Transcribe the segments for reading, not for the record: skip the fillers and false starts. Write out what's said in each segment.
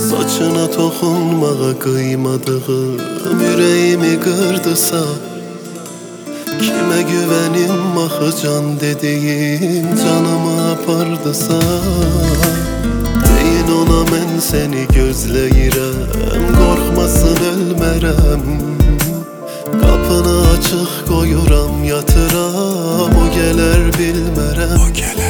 Saçına toxunmağa qıymadığım ürəyimi qırdısa, kimə güvənim axı can dediyim canımı apardısa, deyin ona mən səni gözləyirəm, qorxmasın ölmərəm. Qapını açıq qoyuram, yatıram, o gələr bilmərəm.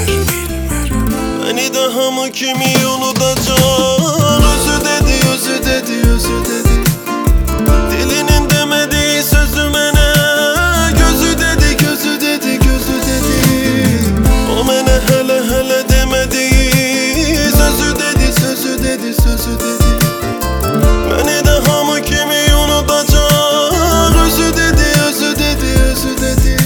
Beni de hamı kimi unutacak. Özü dedi, özü dedi, özü dedi. Dilinin demediği sözü mənə gözü dedi, gözü dedi, gözü dedi. O mənə hələ hələ demediği sözü dedi, sözü dedi, sözü dedi. Beni de hamı kimi unutacak. Özü dedi, özü dedi, özü dedi.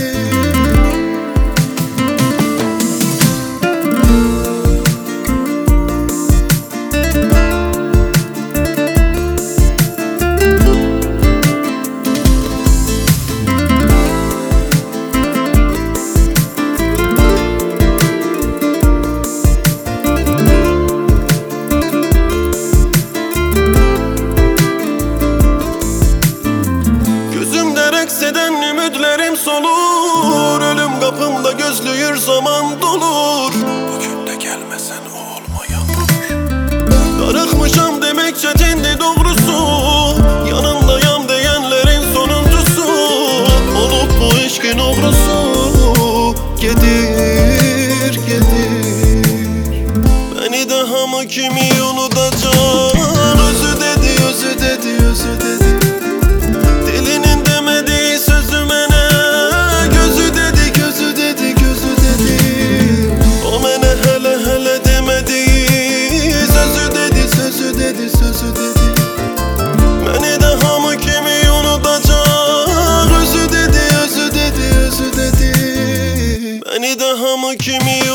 Eden ümidlerim solur, ölüm kapımda gözlüyür zaman dolur. Bugün de gelmesen o olmayan olur. Darıkmışam demek çetindi doğrusu, yanımdayam diyenlerin sonuncusu. Olup bu işkin oğrusu, gedir, gedir. Beni de hamı kimi unutacak. Özü dedi, özü dedi, özü dedi. Dilinin demediği sözü mənə gözü dedi, gözü dedi, gözü dedi. O mənə hələ hələ demediği sözü dedi, sözü dedi, sözü dedi. Beni de hamı kimi unutacak. Özü dedi, özü dedi, özü dedi. Beni de hamı kimi